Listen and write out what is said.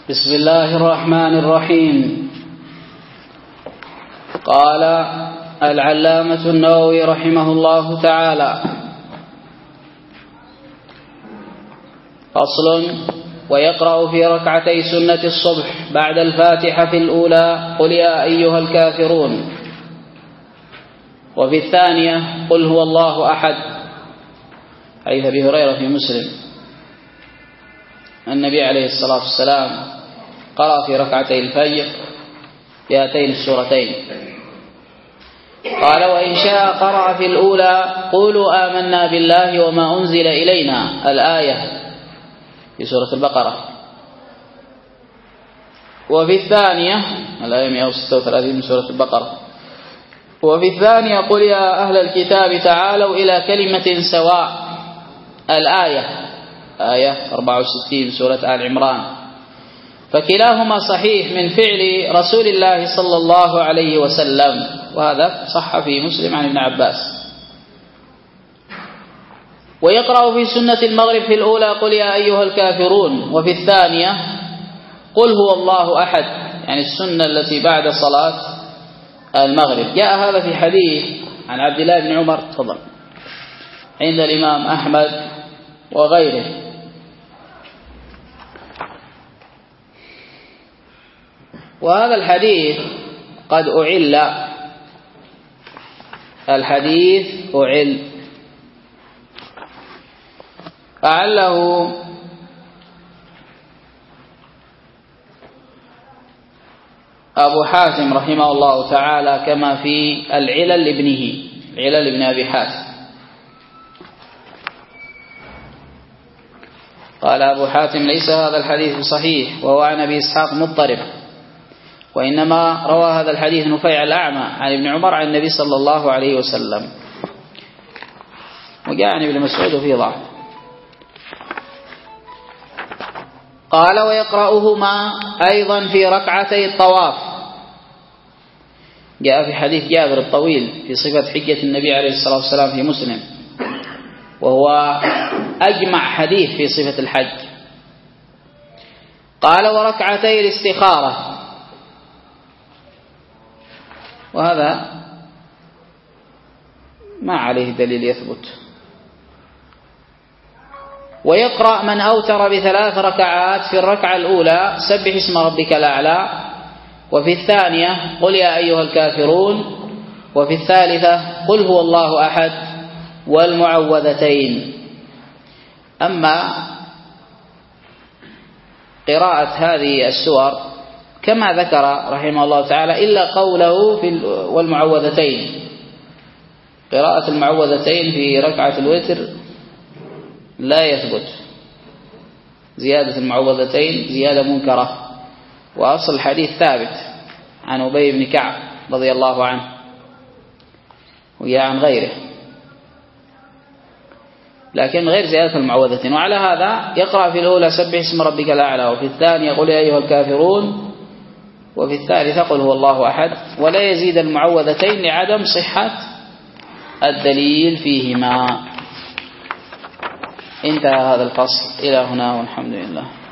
بسم الله الرحمن الرحيم. قال العلامة النووي رحمه الله تعالى: فصل: ويقرأ في ركعتي سنة الصبح بعد الفاتحة في الأولى قل يا أيها الكافرون، وفي الثانية قل هو الله أحد، حديث أبي هريرة في مسلم. النبي عليه الصلاة والسلام قرأ في ركعتي الفجر بهاتين السورتين. قال: وإن شاء قرأ في الأولى قولوا آمنا بالله وما أنزل إلينا، الآية في سورة البقرة، وفي الثانية الآية 136 من سورة البقرة، وفي الثانية قل يا أهل الكتاب تعالوا إلى كلمة سواء، الآية آية 64 سورة آل عمران. فكلاهما صحيح من فعل رسول الله صلى الله عليه وسلم، وهذا صح في مسلم عن ابن عباس. ويقرأ في سنة المغرب في الأولى قل يا أيها الكافرون، وفي الثانية قل هو الله أحد، يعني السنة التي بعد صلاة المغرب. جاء هذا في حديث عن عبد الله بن عمر تفضل عند الإمام أحمد وغيره. وهذا الحديث قد أعل، الحديث أعله أبو حاتم رحمه الله تعالى، كما في العلل لابنه، العلل ابن أبي حاتم. قال أبو حاتم: ليس هذا الحديث صحيح، وهو عن أبي إسحاق مضطرب، وإنما روى هذا الحديث نفيع الأعمى عن ابن عمر عن النبي صلى الله عليه وسلم، وجاء عن ابن مسعود في ضعف. قال: ويقرأهما أيضا في ركعتي الطواف. جاء في حديث جابر الطويل في صفة حجة النبي عليه الصلاة والسلام في مسلم، وهو أجمع حديث في صفة الحج. قال: وركعتي الاستخارة، وهذا ما عليه دليل يثبت. ويقرأ من أوتر ب3 ركعات في الركعة الأولى سبح اسم ربك الأعلى، وفي الثانية قل يا أيها الكافرون، وفي الثالثة قل هو الله أحد والمعوذتين. أما قراءة هذه السور كما ذكر رحمه الله تعالى، إلا قوله في والمعوذتين، قراءة المعوذتين في ركعة الوتر لا يثبت، زيادة المعوذتين زيادة منكرة، وأصل الحديث ثابت عن أبي بن كعب رضي الله عنه وجاء عن غيره، لكن غير زيادة المعوذتين. وعلى هذا يقرأ في الأولى سبح اسم ربك الأعلى، وفي الثانية قل يا أيها الكافرون، وفي الثالثة قل هو الله أحد، ولا يزيد المعوذتين لعدم صحة الدليل فيهما. انتهى هذا الفصل إلى هنا، والحمد لله.